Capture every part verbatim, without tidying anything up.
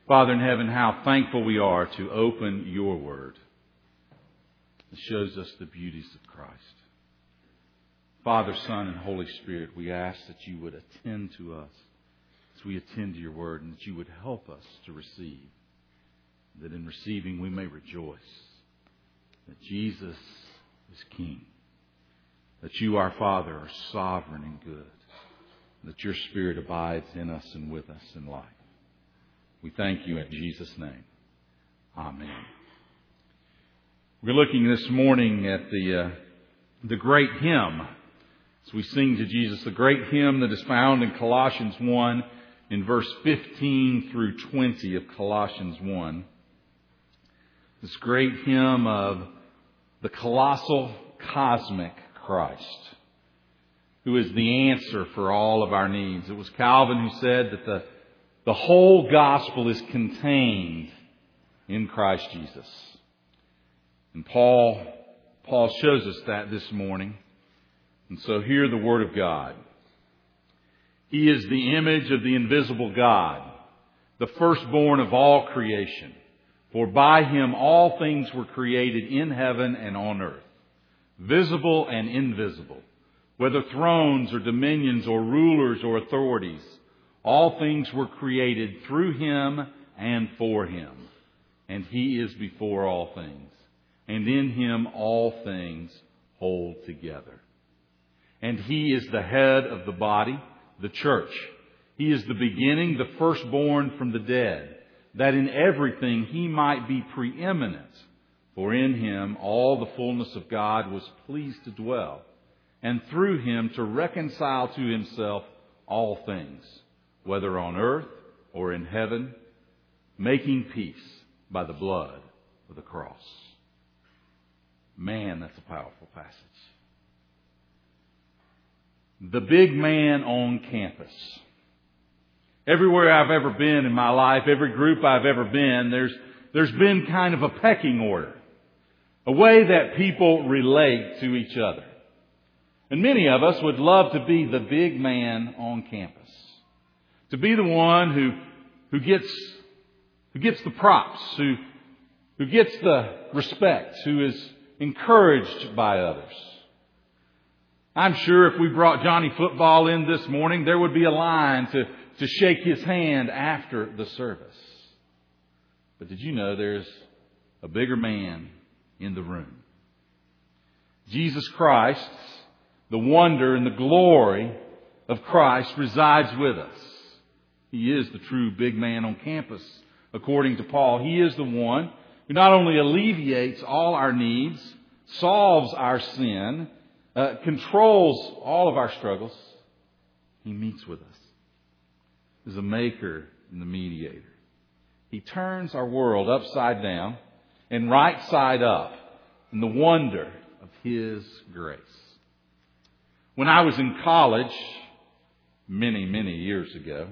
Father in heaven, how thankful we are to open your word. It shows us the beauties of Christ. Father, Son, and Holy Spirit, we ask that you would attend to us as we attend to your word, and that you would help us to receive. That in receiving we may rejoice that Jesus is King. That you, our Father, are sovereign and good. That your Spirit abides in us and with us in life. We thank you in Jesus' name. Amen. We're looking this morning at the uh, the great hymn. As we sing to Jesus, the great hymn that is found in Colossians one in verse fifteen through twenty of Colossians one. This great hymn of the colossal, cosmic Christ, who is the answer for all of our needs. It was Calvin who said that the, the whole gospel is contained in Christ Jesus. And Paul, Paul shows us that this morning. And so hear the word of God. He is the image of the invisible God, the firstborn of all creation. For by him all things were created in heaven and on earth, visible and invisible, whether thrones or dominions or rulers or authorities. All things were created through him and for him. And he is before all things. And in him all things hold together. And he is the head of the body, the church. He is the beginning, the firstborn from the dead, that in everything he might be preeminent. For in him all the fullness of God was pleased to dwell, and through him to reconcile to himself all things, whether on earth or in heaven, making peace by the blood of the cross. Man, that's a powerful passage. The big man on campus. Everywhere I've ever been in my life, every group I've ever been, there's there's been kind of a pecking order. A way that people relate to each other. And many of us would love to be the big man on campus. To be the one who who gets who gets the props, who who gets the respect, who is encouraged by others. I'm sure if we brought Johnny Football in this morning, there would be a line to, to shake his hand after the service. But did you know there's a bigger man in the room? Jesus Christ, the wonder and the glory of Christ resides with us. He is the true big man on campus, according to Paul. He is the one who not only alleviates all our needs, solves our sin, uh, controls all of our struggles. He meets with us as a maker and the mediator. He turns our world upside down and right side up in the wonder of His grace. When I was in college, many, many years ago,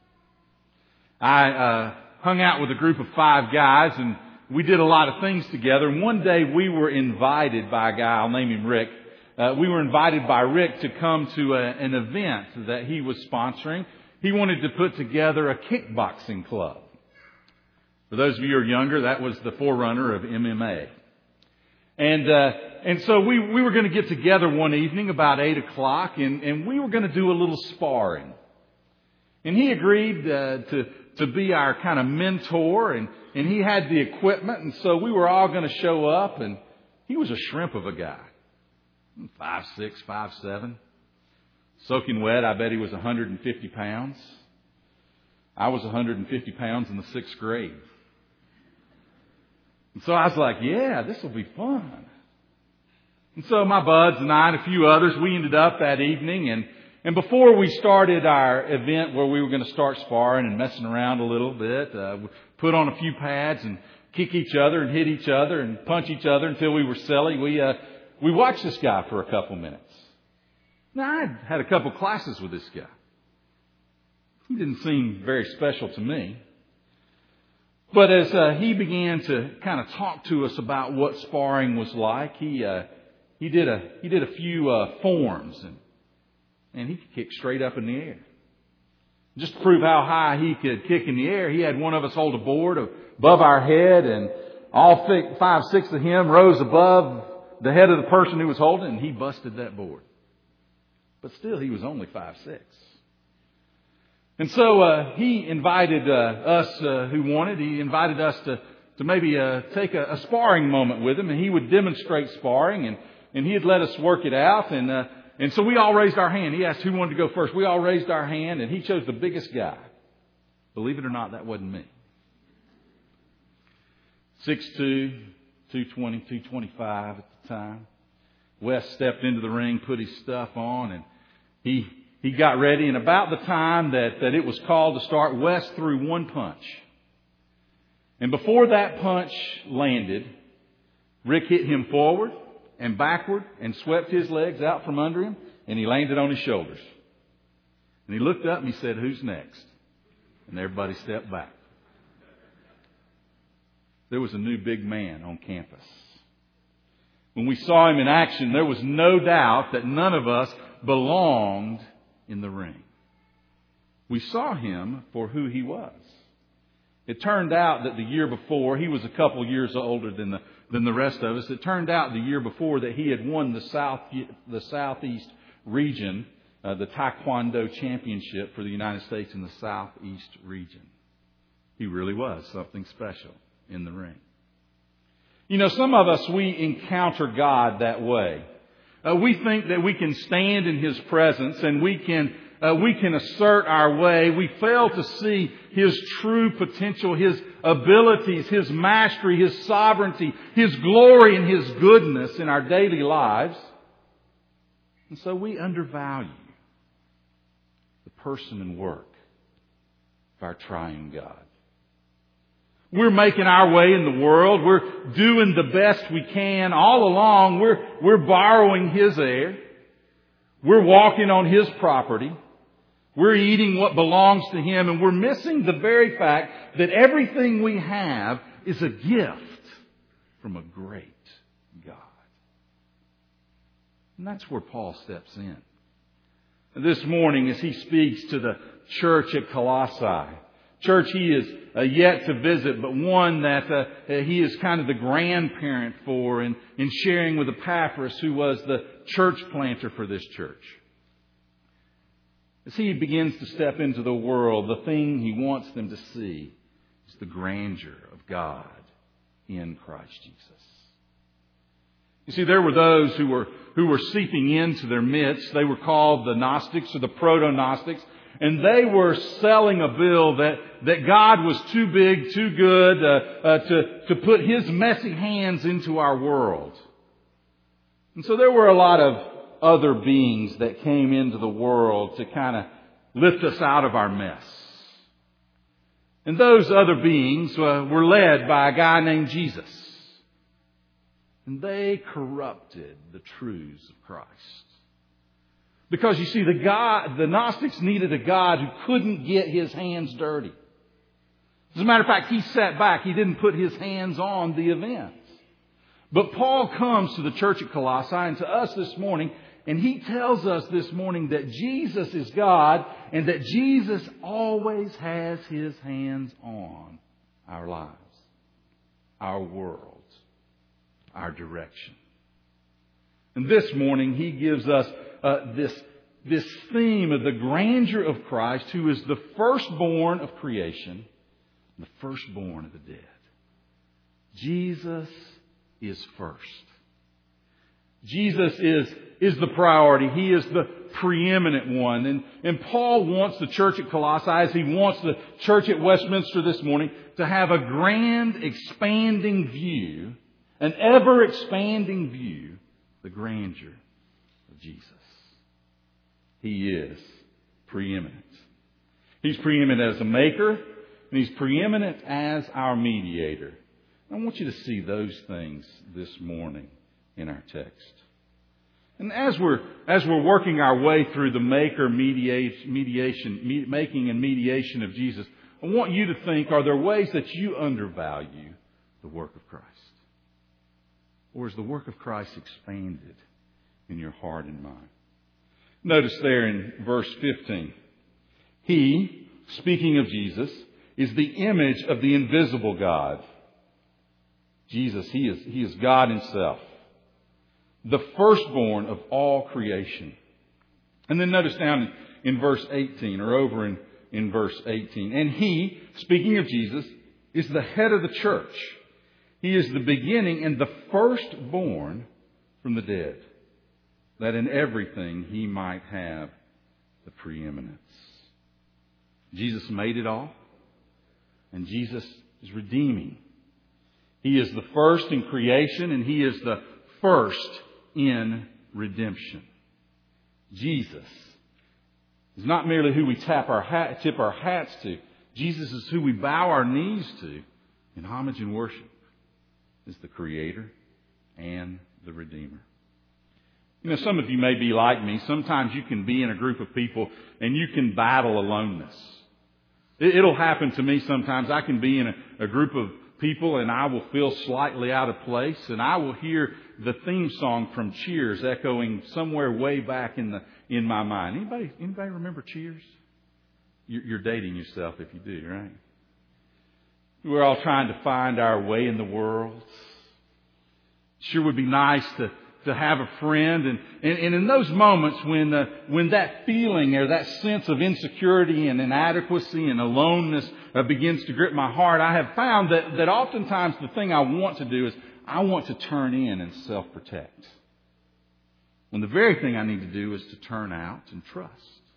I uh, hung out with a group of five guys, and we did a lot of things together. And one day we were invited by a guy, I'll name him Rick. Uh, we were invited by Rick to come to a, an event that he was sponsoring. He wanted to put together a kickboxing club. For those of you who are younger, that was the forerunner of M M A. And uh, and so we, we were going to get together one evening about eight o'clock, and, and we were going to do a little sparring. And he agreed uh, to to be our kind of mentor, and, and he had the equipment, and so we were all going to show up, and he was a shrimp of a guy. Five, six, five, seven. Soaking wet, I bet he was one hundred fifty pounds. I was one hundred fifty pounds in the sixth grade. And so I was like, yeah, this will be fun. And so my buds and I and a few others, we ended up that evening. And, and before we started our event where we were going to start sparring and messing around a little bit, uh, we put on a few pads and kick each other and hit each other and punch each other until we were silly. We, uh, we watched this guy for a couple minutes. Now, I had a couple classes with this guy. He didn't seem very special to me. But as uh, he began to kind of talk to us about what sparring was like, he uh, he did a he did a few uh, forms, and and he could kick straight up in the air. Just to prove how high he could kick in the air, he had one of us hold a board above our head, and all five, six of him rose above the head of the person who was holding it, and he busted that board. But still, he was only five, six. And so uh, he invited uh, us uh, who wanted, he invited us to, to maybe uh, take a, a sparring moment with him, and he would demonstrate sparring, and, and he'd let us work it out. And uh, and so we all raised our hand. He asked who wanted to go first. We all raised our hand, and he chose the biggest guy. Believe it or not, that wasn't me. six two, two twenty, two twenty-five at the time. Wes stepped into the ring, put his stuff on, and he he got ready. And about the time that, that it was called to start, Wes threw one punch. And before that punch landed, Rick hit him forward and backward and swept his legs out from under him, and he landed on his shoulders. And he looked up and he said, "Who's next?" And everybody stepped back. There was a new big man on campus. When we saw him in action, there was no doubt that none of us belonged in the ring. We saw him for who he was. It turned out that the year before, he was a couple years older than the than the rest of us. It turned out the year before that he had won the South the Southeast region, uh, the Taekwondo championship for the United States in the Southeast region. He really was something special in the ring. You know, some of us, we encounter God that way. Uh, we think that we can stand in His presence and we can uh, we can assert our way. We fail to see His true potential, His abilities, His mastery, His sovereignty, His glory and His goodness in our daily lives. And so we undervalue the person and work of our triune God. We're making our way in the world. We're doing the best we can. All along, we're, we're borrowing His air. We're walking on His property. We're eating what belongs to Him. And we're missing the very fact that everything we have is a gift from a great God. And that's where Paul steps in. And this morning, as he speaks to the church at Colossae, church he is uh, yet to visit, but one that uh, he is kind of the grandparent for in, in sharing with Epaphras, who was the church planter for this church. As he begins to step into the world, the thing he wants them to see is the grandeur of God in Christ Jesus. You see, there were those who were who were seeping into their midst. They were called the Gnostics or the Proto-Gnostics. And they were selling a bill that, that God was too big, too good uh, uh, to, to put His messy hands into our world. And so there were a lot of other beings that came into the world to kind of lift us out of our mess. And those other beings uh, were led by a guy named Jesus. And they corrupted the truths of Christ. Because you see, the God, the Gnostics needed a God who couldn't get His hands dirty. As a matter of fact, He sat back. He didn't put His hands on the events. But Paul comes to the church at Colossae and to us this morning, and he tells us this morning that Jesus is God and that Jesus always has His hands on our lives, our world, our direction. And this morning, he gives us Uh, this, this theme of the grandeur of Christ, who is the firstborn of creation, the firstborn of the dead. Jesus is first. Jesus is, is the priority. He is the preeminent one. And, and Paul wants the church at Colossae, as he wants the church at Westminster this morning, to have a grand, expanding view, an ever-expanding view, the grandeur of Jesus. He is preeminent. He's preeminent as a maker, and He's preeminent as our mediator. I want you to see those things this morning in our text. And as we're as we're working our way through the maker, mediation, mediation, me, making and mediation of Jesus, I want you to think: are there ways that you undervalue the work of Christ, or is the work of Christ expanded in your heart and mind? Notice there in verse fifteen, He speaking of Jesus, is the image of the invisible God. Jesus, He is, He is God Himself. The firstborn of all creation. And then notice down in, in verse eighteen, or over in, in verse eighteen. And He, speaking of Jesus, is the head of the church. He is the beginning and the firstborn from the dead, that in everything He might have the preeminence. Jesus made it all, and Jesus is redeeming. He is the first in creation, and He is the first in redemption. Jesus is not merely who we tap our hat, tip our hats to. Jesus is who we bow our knees to in homage and worship. Is the Creator and the Redeemer. You know, some of you may be like me. Sometimes you can be in a group of people and you can battle aloneness. It'll happen to me sometimes. I can be in a, a group of people and I will feel slightly out of place, and I will hear the theme song from Cheers echoing somewhere way back in the in my mind. Anybody anybody remember Cheers? You're dating yourself if you do, right? We're all trying to find our way in the world. Sure would be nice to, to have a friend. And, and, and in those moments when uh, when that feeling or that sense of insecurity and inadequacy and aloneness uh, begins to grip my heart, I have found that, that oftentimes the thing I want to do is I want to turn in and self-protect. When the very thing I need to do is to turn out and trust.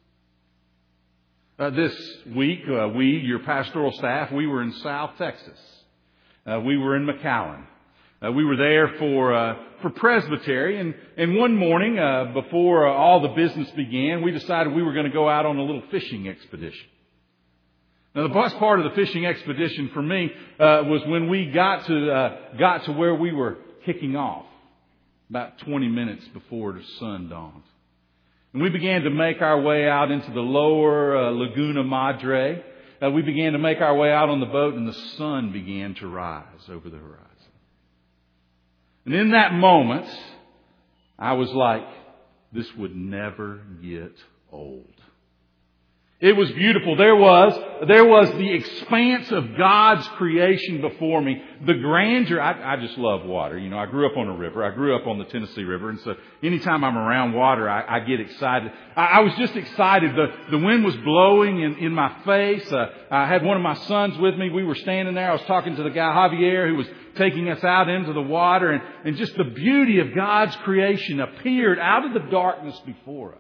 Uh, this week, uh, we, your pastoral staff, we were in South Texas. Uh, we were in McAllen. Uh, we were there for uh, for Presbytery, and, and one morning, uh, before uh, all the business began, we decided we were going to go out on a little fishing expedition. Now, the best part of the fishing expedition for me uh, was when we got to uh, got to where we were kicking off, about twenty minutes before the sun dawned. And we began to make our way out into the lower uh, Laguna Madre. Uh, we began to make our way out on the boat, and the sun began to rise over the horizon. And in that moment, I was like, this would never get old. It was beautiful. There was, there was the expanse of God's creation before me. The grandeur. I, I just love water. You know, I grew up on a river. I grew up on the Tennessee River. And so anytime I'm around water, I, I get excited. I, I was just excited. The, the wind was blowing in, in my face. Uh, I had one of my sons with me. We were standing there. I was talking to the guy, Javier, who was taking us out into the water. And, and just the beauty of God's creation appeared out of the darkness before us.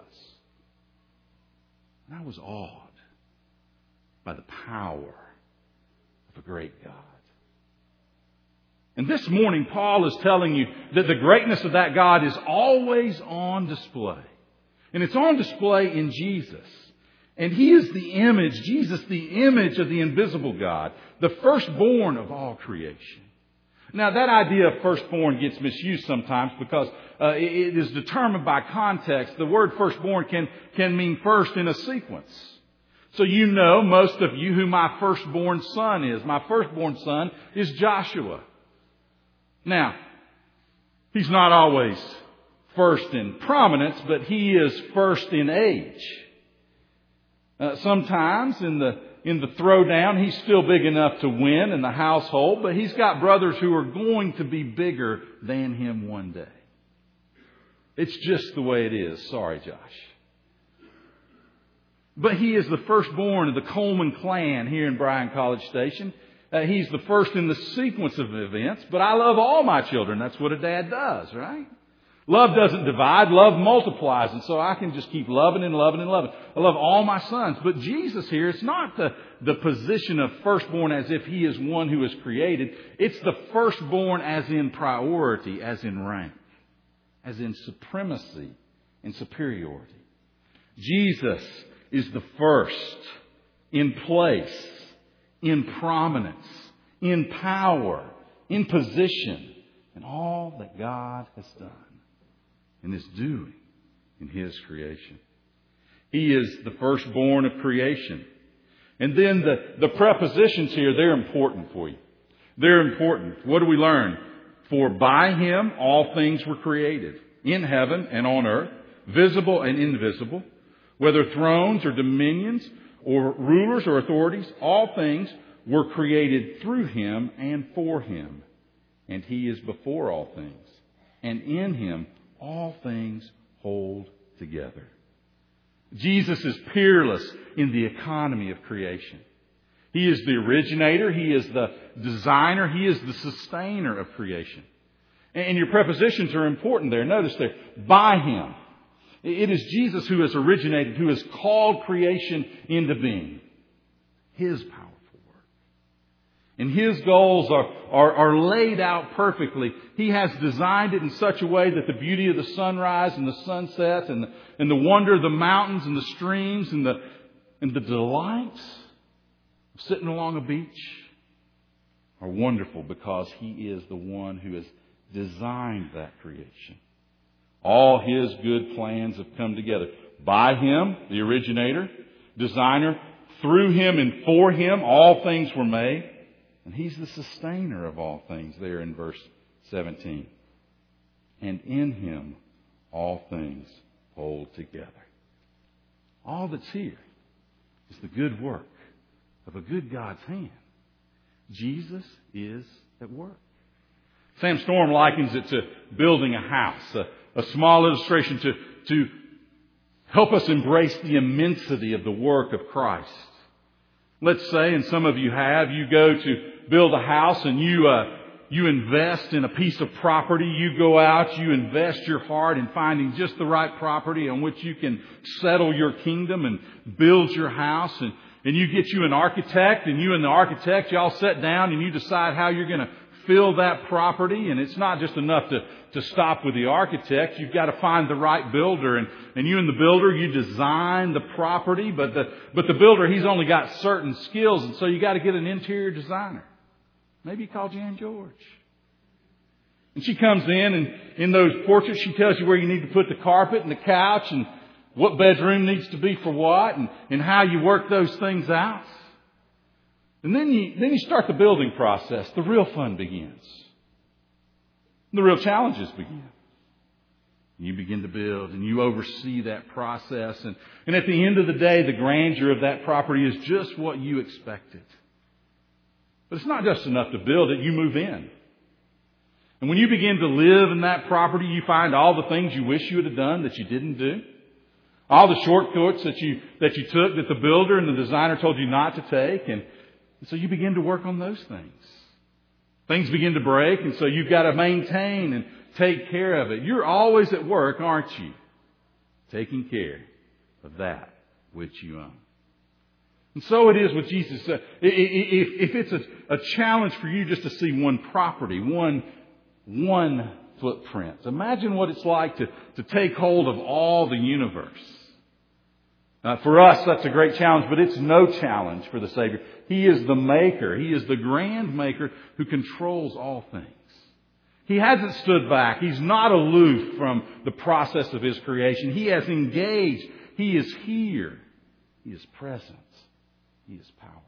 And I was awed by the power of a great God. And this morning, Paul is telling you that the greatness of that God is always on display. And it's on display in Jesus. And He is the image, Jesus, the image of the invisible God, the firstborn of all creation. Now, that idea of firstborn gets misused sometimes because uh, it is determined by context. The word firstborn can, can mean first in a sequence. So you know, most of you, who my firstborn son is. My firstborn son is Joshua. Now, he's not always first in prominence, but he is first in age. Uh, sometimes in the In the throwdown, he's still big enough to win in the household, but he's got brothers who are going to be bigger than him one day. It's just the way it is. Sorry, Josh. But he is the firstborn of the Coleman clan here in Bryan College Station. Uh, he's the first in the sequence of events, but I love all my children. That's what a dad does, right? Love doesn't divide. Love multiplies. And so I can just keep loving and loving and loving. I love all my sons. But Jesus here, it's not the, the position of firstborn as if He is one who is created. It's the firstborn as in priority, as in rank, as in supremacy and superiority. Jesus is the first in place, in prominence, in power, in position, in all that God has done and is doing in His creation. He is the firstborn of creation. And then the, the prepositions here, they're important for you. They're important. What do we learn? For by Him all things were created, in heaven and on earth, visible and invisible, whether thrones or dominions or rulers or authorities. All things were created through Him and for Him. And He is before all things. And in Him all things hold together. Jesus is peerless in the economy of creation. He is the originator. He is the designer. He is the sustainer of creation. And your prepositions are important there. Notice there, by Him. It is Jesus who has originated, who has called creation into being. His powerful work. And His goals are, are, are laid out perfectly. He has designed it in such a way that the beauty of the sunrise and the sunset and the, and the wonder of the mountains and the streams and the, and the delights of sitting along a beach are wonderful because He is the one who has designed that creation. All His good plans have come together. By Him, the originator, designer, through Him and for Him, all things were made. And He's the sustainer of all things there in verse seventeen. And in Him, all things hold together. All that's here is the good work of a good God's hand. Jesus is at work. Sam Storm likens it to building a house. A, a small illustration to, to help us embrace the immensity of the work of Christ. Let's say, and some of you have, you go to build a house and you uh, you invest in a piece of property. You go out, you invest your heart in finding just the right property on which you can settle your kingdom and build your house. And, and you get you an architect, and you and the architect, y'all sit down and you decide how you're going to fill that property. And it's not just enough to, to stop with the architect. You've got to find the right builder. And, and you and the builder, you design the property. But the, but the builder, he's only got certain skills. And so you got to get an interior designer. Maybe you call Jan George. And she comes in, and in those portraits, she tells you where you need to put the carpet and the couch and what bedroom needs to be for what and, and how you work those things out. And then you, then you start the building process. The real fun begins. The real challenges begin. And you begin to build and you oversee that process. And, and at the end of the day, the grandeur of that property is just what you expected. But it's not just enough to build it. You move in. And when you begin to live in that property, you find all the things you wish you would have done that you didn't do. All the shortcuts that you, that you took that the builder and the designer told you not to take. And And so you begin to work on those things. Things begin to break, and so you've got to maintain and take care of it. You're always at work, aren't you? Taking care of that which you own. And so it is with Jesus. If it's a challenge for you just to see one property, one, one footprint, imagine what it's like to, to take hold of all the universe. Uh, for us, that's a great challenge, but it's no challenge for the Savior. He is the maker. He is the grand maker who controls all things. He hasn't stood back. He's not aloof from the process of His creation. He has engaged. He is here. He is present. He is powerful.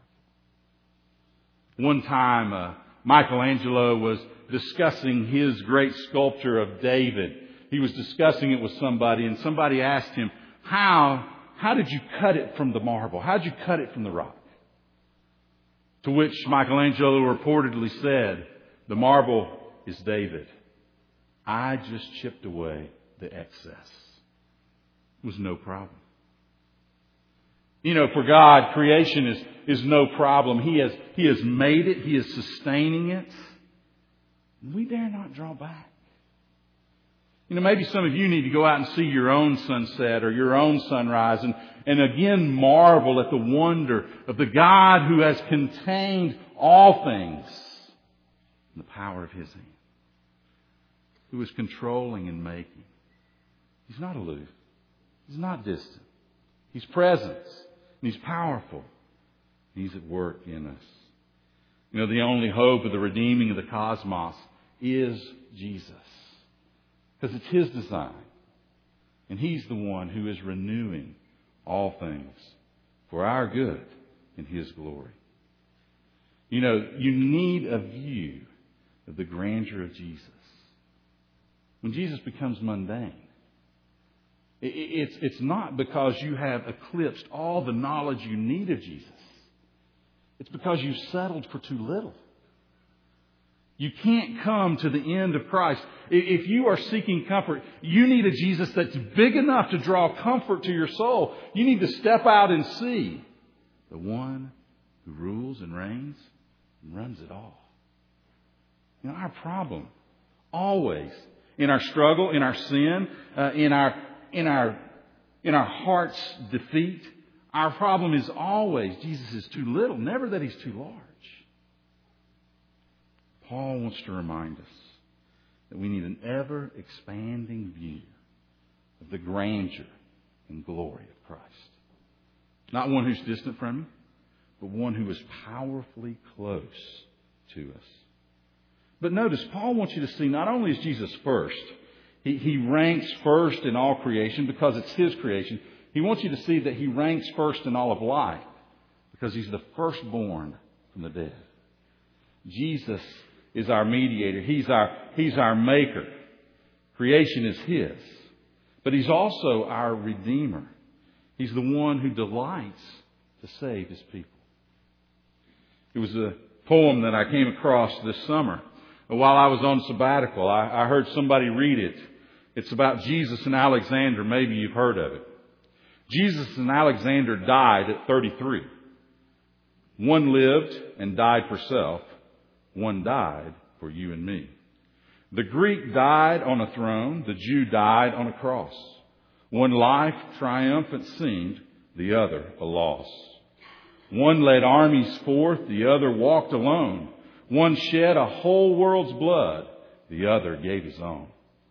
One time, uh, Michelangelo was discussing his great sculpture of David. He was discussing it with somebody, and somebody asked him, how... How did you cut it from the marble? How did you cut it from the rock? To which Michelangelo reportedly said, the marble is David. I just chipped away the excess. It was no problem. You know, for God, creation is, is no problem. He has, he has made it. He is sustaining it. We dare not draw back. You know, maybe some of you need to go out and see your own sunset or your own sunrise and, and again marvel at the wonder of the God who has contained all things in the power of His hand, who is controlling and making. He's not aloof. He's not distant. He's present. And He's powerful. He's at work in us. You know, the only hope of the redeeming of the cosmos is Jesus. Because it's His design. And He's the one who is renewing all things for our good and His glory. You know, you need a view of the grandeur of Jesus. When Jesus becomes mundane, It's, it's not because you have eclipsed all the knowledge you need of Jesus. It's because you've settled for too little. You can't come to the end of Christ. If you are seeking comfort, you need a Jesus that's big enough to draw comfort to your soul. You need to step out and see the one who rules and reigns and runs it all. You know, our problem, always, in our struggle, in our sin, uh, in our in our in our heart's defeat, our problem is always Jesus is too little, never that He's too large. Paul wants to remind us that we need an ever-expanding view of the grandeur and glory of Christ. Not one who's distant from you, but one who is powerfully close to us. But notice, Paul wants you to see not only is Jesus first, he, he ranks first in all creation because it's His creation. He wants you to see that He ranks first in all of life because He's the firstborn from the dead. Jesus is our mediator. He's our, He's our maker. Creation is His. But He's also our Redeemer. He's the one who delights to save His people. It was a poem that I came across this summer. While I was on sabbatical, I, I heard somebody read it. It's about Jesus and Alexander. Maybe you've heard of it. Jesus and Alexander died at thirty-three. One lived and died for self. One died for you and me. The Greek died on a throne. The Jew died on a cross. One life triumphant seemed, the other a loss. One led armies forth, the other walked alone. One shed a whole world's blood, the other gave his own.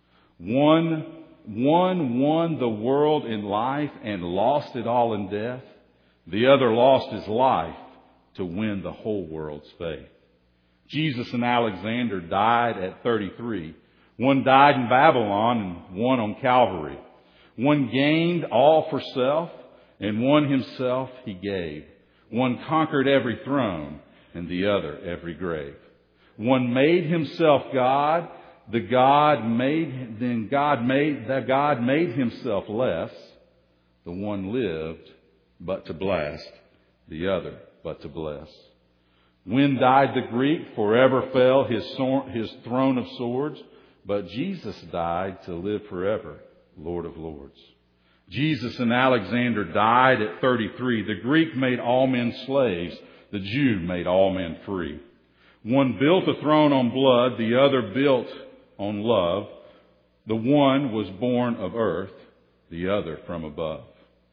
One, one won the world in life and lost it all in death. The other lost his life to win the whole world's faith. Jesus and Alexander died at thirty-three. One died in Babylon and one on Calvary. One gained all for self, and one himself he gave. One conquered every throne, and the other every grave. One made himself God, the God made then God made that God made himself less. The one lived but to blast, the other but to bless. When died the Greek, forever fell his sword, his throne of swords, but Jesus died to live forever, Lord of Lords. Jesus and Alexander died at thirty-three. The Greek made all men slaves. The Jew made all men free. One built a throne on blood. The other built on love. The one was born of earth. The other from above.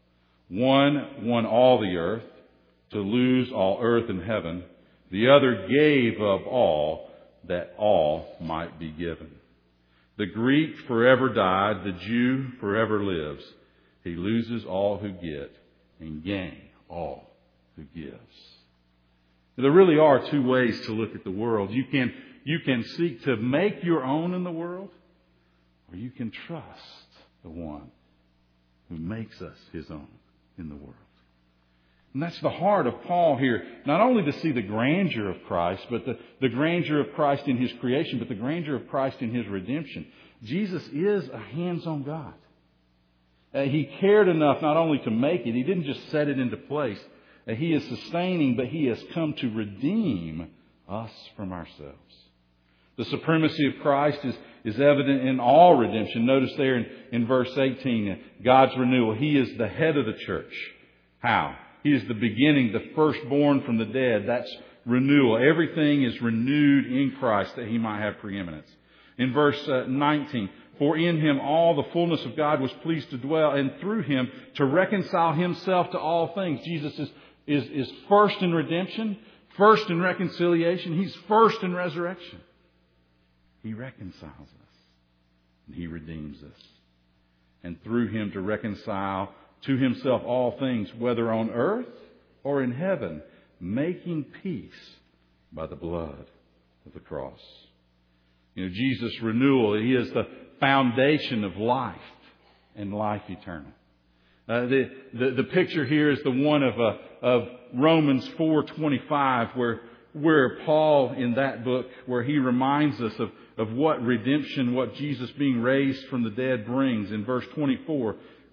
One won all the earth to lose all earth and heaven. The other gave of all that all might be given. The Greek forever died. The Jew forever lives. He loses all who get and gain all who gives. There really are two ways to look at the world. You can, you can seek to make your own in the world, or you can trust the one who makes us His own in the world. And that's the heart of Paul here. Not only to see the grandeur of Christ, but the, the grandeur of Christ in His creation, but the grandeur of Christ in His redemption. Jesus is a hands-on God. Uh, he cared enough not only to make it, He didn't just set it into place. Uh, he is sustaining, but He has come to redeem us from ourselves. The supremacy of Christ is, is evident in all redemption. Notice there in, in verse eighteen, God's renewal. He is the head of the church. How? He is the beginning, the firstborn from the dead. That's renewal. Everything is renewed in Christ that He might have preeminence. In verse uh, nineteen, for in Him all the fullness of God was pleased to dwell, and through Him to reconcile Himself to all things. Jesus is, is, is first in redemption, first in reconciliation. He's first in resurrection. He reconciles us, and He redeems us. And through Him to reconcile to Himself all things, whether on earth or in heaven, making peace by the blood of the cross. You know, Jesus' renewal, He is the foundation of life and life eternal. Uh, the, the the picture here is the one of uh, of Romans four twenty-five, where where Paul in that book, where he reminds us of of what redemption, what Jesus being raised from the dead brings. In verse twenty-four,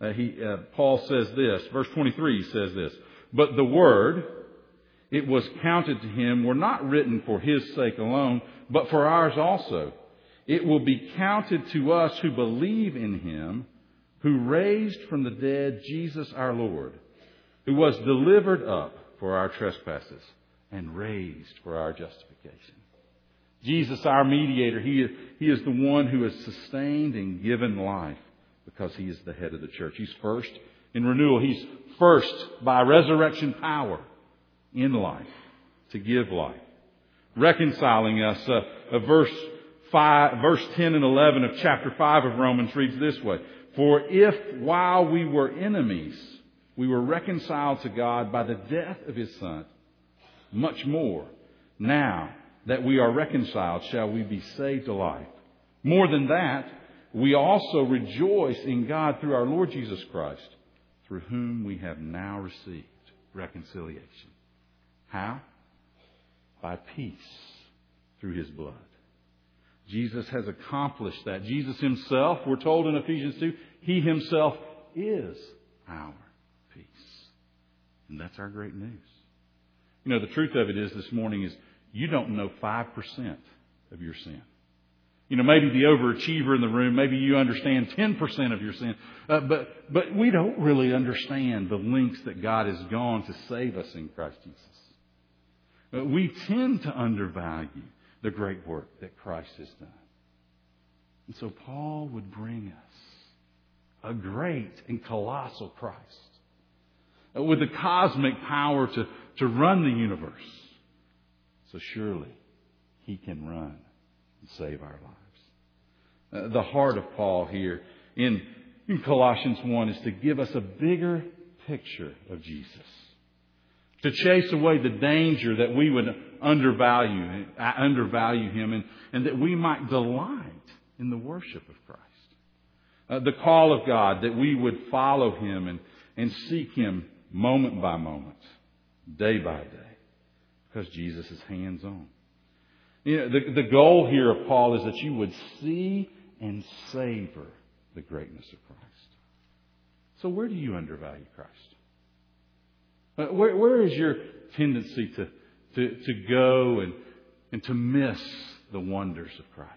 uh, he, uh, Paul says this, verse twenty-three says this, "But the word, it was counted to him, were not written for his sake alone, but for ours also. It will be counted to us who believe in him, who raised from the dead Jesus our Lord, who was delivered up for our trespasses and raised for our justification." Jesus, our mediator, He is, he is the one who has sustained and given life because He is the head of the church. He's first in renewal. He's first by resurrection power in life to give life. Reconciling us, uh, uh, verse five, verse ten and eleven of chapter five of Romans reads this way, "For if while we were enemies, we were reconciled to God by the death of His Son, much more, now that we are reconciled, shall we be saved to life. More than that, we also rejoice in God through our Lord Jesus Christ, through whom we have now received reconciliation." How? By peace through His blood. Jesus has accomplished that. Jesus Himself, we're told in Ephesians two, He Himself is our peace. And that's our great news. You know, the truth of it is this morning is you don't know five percent of your sin. You know, maybe the overachiever in the room, maybe you understand ten percent of your sin. Uh, but, but we don't really understand the lengths that God has gone to save us in Christ Jesus. Uh, we tend to undervalue the great work that Christ has done. And so Paul would bring us a great and colossal Christ uh, with the cosmic power to, to run the universe. So surely He can run and save our lives. Uh, the heart of Paul here in, in Colossians one is to give us a bigger picture of Jesus. To chase away the danger that we would undervalue, uh, undervalue Him and, and that we might delight in the worship of Christ. Uh, the call of God that we would follow Him and, and seek Him moment by moment, day by day. Because Jesus is hands-on. You know, the, the goal here of Paul is that you would see and savor the greatness of Christ. So where do you undervalue Christ? Uh, where, where is your tendency to, to, to go and, and to miss the wonders of Christ?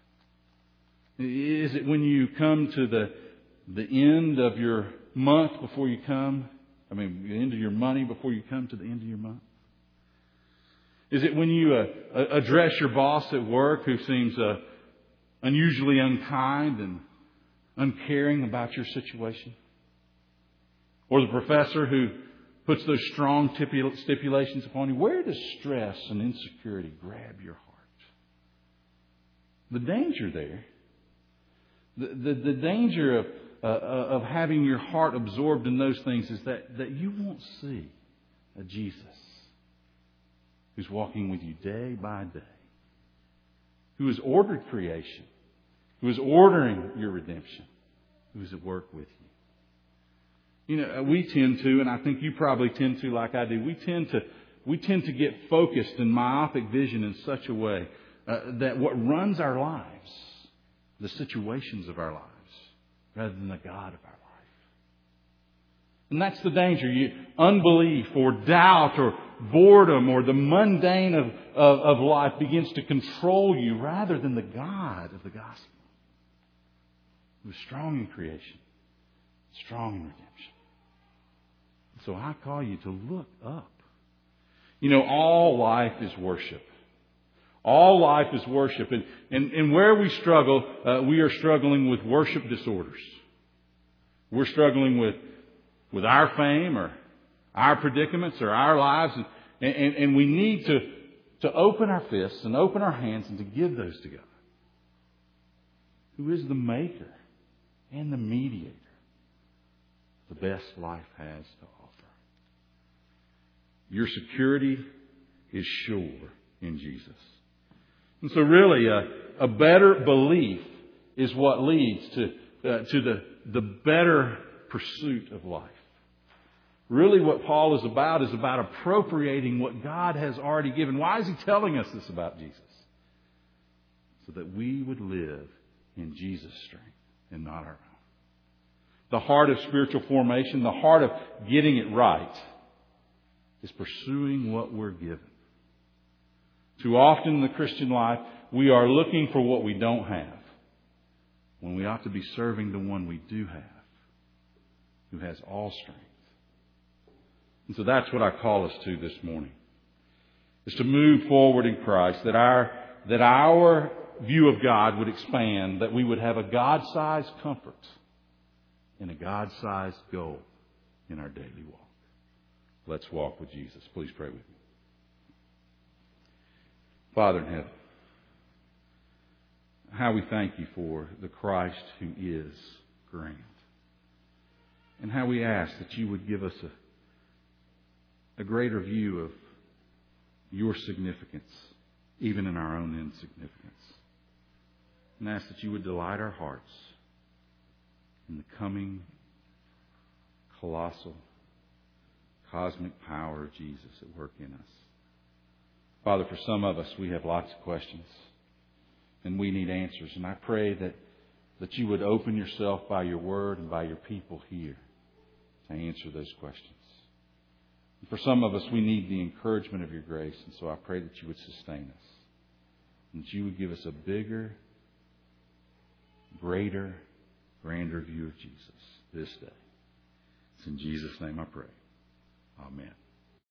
Is it when you come to the, the end of your month before you come? I mean, the end of your money before you come to the end of your month? Is it when you uh, address your boss at work who seems uh, unusually unkind and uncaring about your situation? Or the professor who puts those strong stipulations upon you? Where does stress and insecurity grab your heart? The danger there, the, the, the danger of, uh, of having your heart absorbed in those things is that, that you won't see a Jesus who's walking with you day by day, who has ordered creation, who is ordering your redemption, who is at work with you. You know, we tend to, and I think you probably tend to like I do, we tend to we tend to get focused in myopic vision in such a way uh, that what runs our lives, the situations of our lives, rather than the God of our life. And that's the danger. You, unbelief or doubt or boredom or the mundane of, of, of life begins to control you rather than the God of the gospel, who is strong in creation, strong in redemption. So I call you to look up. You know, all life is worship. All life is worship. And, and, and where we struggle, uh, we are struggling with worship disorders. We're struggling with, with our fame or our predicaments or our lives. And, and, and we need to, to open our fists and open our hands and to give those to God, who is the maker and the mediator the best life has to offer. Your security is sure in Jesus. And so really a, a better belief is what leads to, uh, to the, the better pursuit of life. Really what Paul is about is about appropriating what God has already given. Why is he telling us this about Jesus? So that we would live in Jesus' strength and not our own. the heart of spiritual formation, the heart of getting it right, is pursuing what we're given. Too often in the Christian life, we are looking for what we don't have, when we ought to be serving the one we do have, who has all strength. And so that's what I call us to this morning, is to move forward in Christ, that our, that our view of God would expand, that we would have a God-sized comfort and a God-sized goal in our daily walk. Let's walk with Jesus. Please pray with me. Father in heaven, how we thank you for the Christ who is grand. And how we ask that you would give us a, a greater view of your significance, even in our own insignificance. And ask that you would delight our hearts in the coming colossal, cosmic power of Jesus at work in us. Father, for some of us, we have lots of questions and we need answers. And I pray that, that you would open yourself by your word and by your people here to answer those questions. And for some of us, we need the encouragement of your grace. And so I pray that you would sustain us. And that you would give us a bigger, greater, grander view of Jesus this day. It's in Jesus' name I pray. Amen.